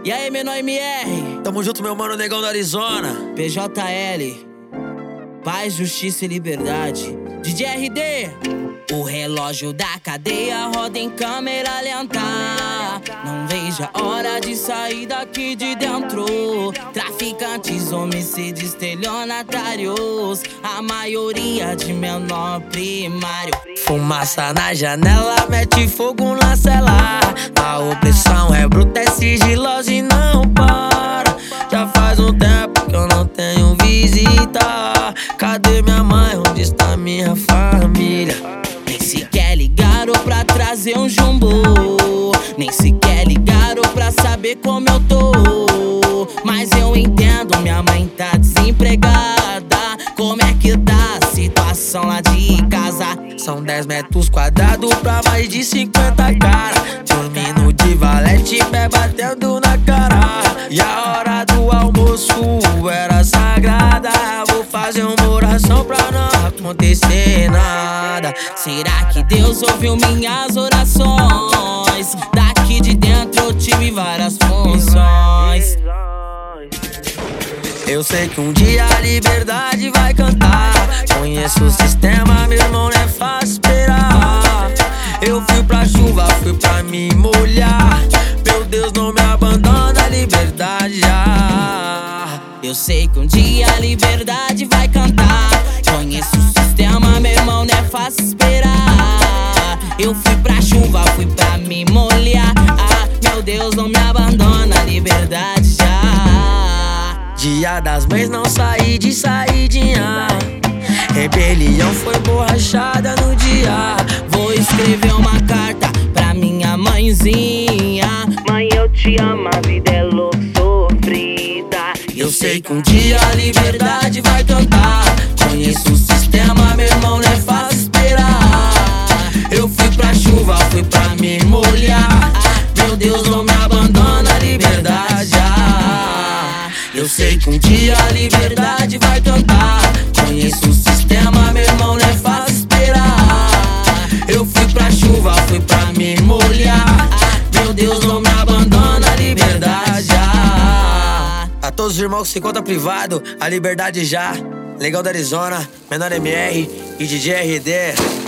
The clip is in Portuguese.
E aí, menor MR? Tamo junto, meu mano, negão da Arizona. PJL, paz, justiça e liberdade. DJ RD. O relógio da cadeia roda em câmera lenta. Não vejo a hora de sair daqui de dentro. Traficantes, homicídios, estelionatários, a maioria de menor primário. Fumaça na janela, mete fogo na cela. A opressão é bruta, é sigilosa e não para. Já faz um tempo que eu não tenho visita. Cadê minha mãe? Onde está minha família? Nem sequer ligaram pra trazer um jumbo. Nem sequer ligaram pra saber como eu tô. Mas eu entendo, minha mãe tá desempregada. Como é que tá a situação lá de casa? São 10 metros quadrados pra mais de 50 cara. Dormindo de valete, pé batendo na cara. E a hora do almoço era sagrada. Vou fazer uma oração pra não acontecer nada. Será que Deus ouviu minhas orações? Daqui de dentro eu tive várias funções. Eu sei que um dia a liberdade vai cantar. Conheço o sistema, meu irmão, não é fácil esperar. Eu fui pra chuva, fui pra me molhar. Meu Deus, não me abandona, a liberdade já. Eu sei que um dia a liberdade vai cantar. Conheço o sistema, meu irmão, não é fácil esperar. Eu fui pra chuva, fui pra me molhar. Meu Deus, não me abandona, a liberdade já. Dia das mães, não saí de saidinha. Rebelião foi borrachada no dia. Vou escrever uma carta pra minha mãezinha. Mãe, eu te amo, a vida é louca, sofrida. Eu sei que um dia a liberdade vai cantar. Conheço o sistema, meu irmão, não é fácil esperar. Eu fui pra chuva, fui pra me molhar. Meu Deus, não me abandona, a liberdade já. Eu sei que um dia a liberdade vai cantar. Conheço o sistema, meu irmão, não é fácil esperar. Eu fui pra chuva, fui pra me molhar. Meu Deus, não me abandona, a liberdade já. A todos os irmãos que se encontram privado, a liberdade já. Legal da Arizona, menor MR e DJ RD.